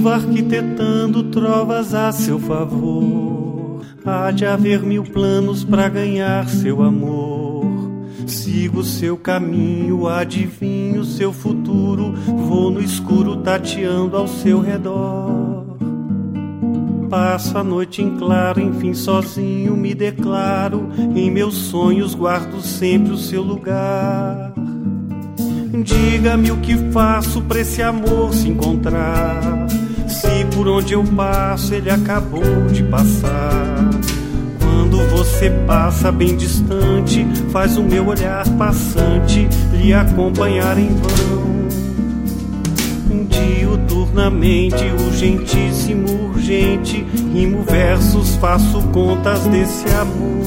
Vivo arquitetando trovas a seu favor. Há de haver mil planos pra ganhar seu amor. Sigo seu caminho, adivinho seu futuro. Vou no escuro tateando ao seu redor. Passo a noite em claro, enfim sozinho me declaro. Em meus sonhos guardo sempre o seu lugar. Diga-me o que faço pra esse amor se encontrar. Se por onde eu passo ele acabou de passar. Quando você passa bem distante, faz o meu olhar passante lhe acompanhar em vão. Diuturnamente, urgentíssimo, urgente, rimo versos, faço contas desse amor.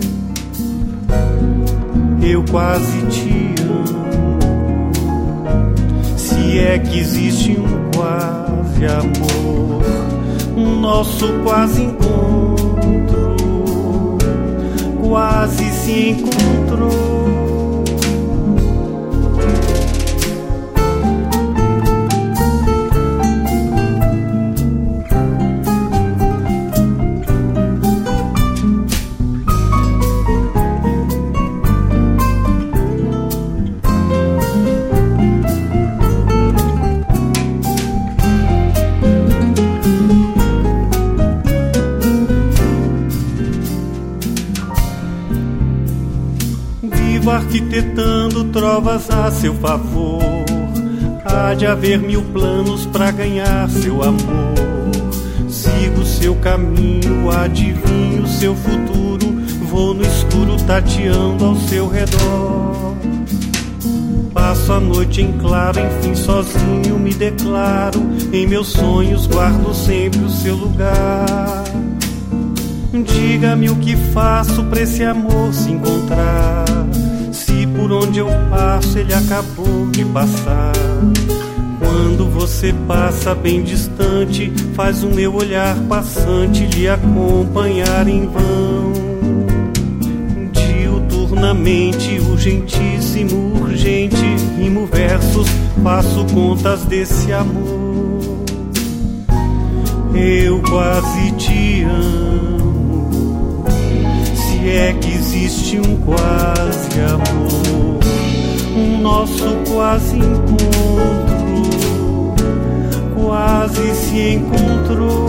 Eu quase te amo, se é que existe um quase amor, um nosso quase encontro, quase se encontrou. Arquitetando trovas a seu favor. Há de haver mil planos pra ganhar seu amor. Sigo seu caminho, adivinho seu futuro. Vou no escuro tateando ao seu redor. Passo a noite em claro, enfim sozinho me declaro. Em meus sonhos guardo sempre o seu lugar. Diga-me o que faço pra esse amor se encontrar. Se por onde eu passo ele acabou de passar. Quando você passa bem distante, faz o meu olhar passante lhe acompanhar em vão. Diuturnamente, urgentíssimo, urgente, rimo versos, faço contas desse amor. Eu quase te amo, se é que existe um quase amor, um nosso quase encontro, quase se encontrou.